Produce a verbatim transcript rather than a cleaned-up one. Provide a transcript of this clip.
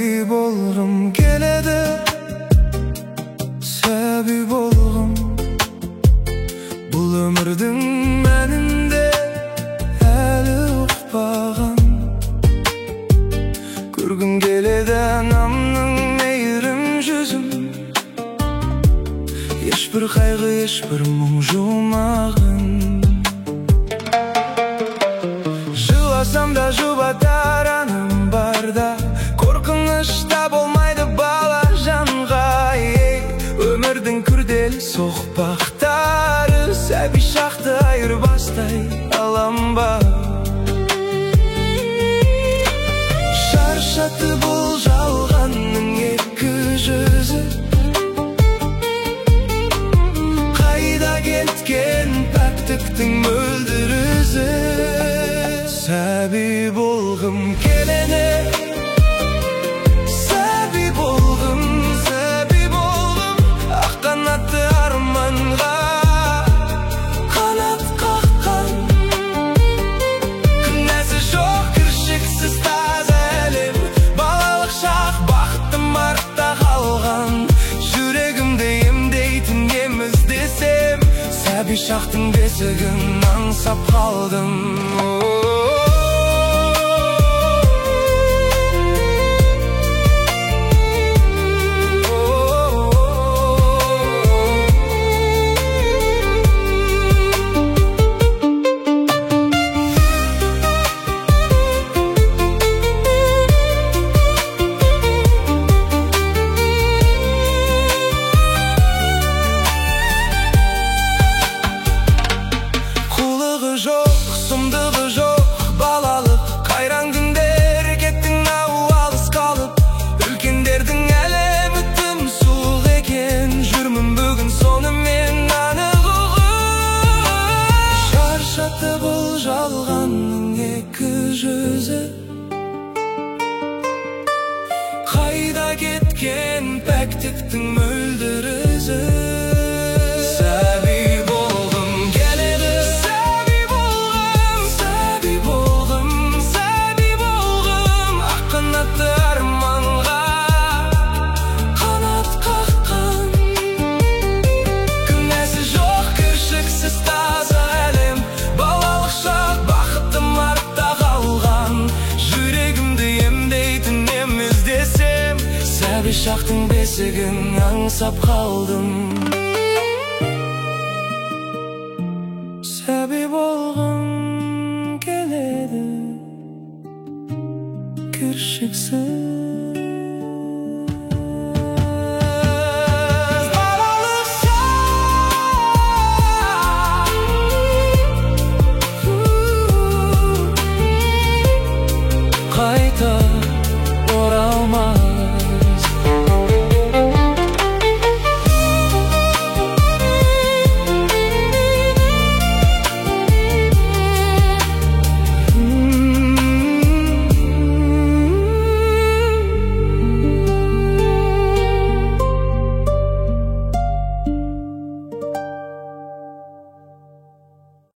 Сәби болғым келеді, сәби болғым. Бұл өмірдің мәнінде әлі ұқпаған. Көргім келеді анамның мейірім жүзін, ешбір қайғы, ешбір мұң жумағын. Жыласам да жұбатар анам барда, қорқынышта болмайды бала жанға. Өмірдің күрделі соқпақтары сәби шақты айырбастай алам ба? Шаршатты бұл жалғанның екі жүзі, қайда кеткен пәктіктің мөлдір ізі. Сәби болғым келеді, сәби болғым, сәби болғым. Ақ қанатты арманға қанат қаққан. Күнәсі жоқ, кіршіксіз таза әлем. Балалық шақ, бақыттым артта қалған. Жүрегімді емдейтін ем іздесем, сәби шақтың бесігін аңсап қалдым. Сұмдығы жоқ балалық қайран күндер, кеттің ау алыс қалып. Үлкендердің әлемі тым суық екен, жүрмін бүгін сонымен анық ұғып. Шаршатты бұл жалғанның екі жүзі, қайда кеткен пәктіктің мөлдір ізі. Сәби шақтың бесігін аңсап қалдым.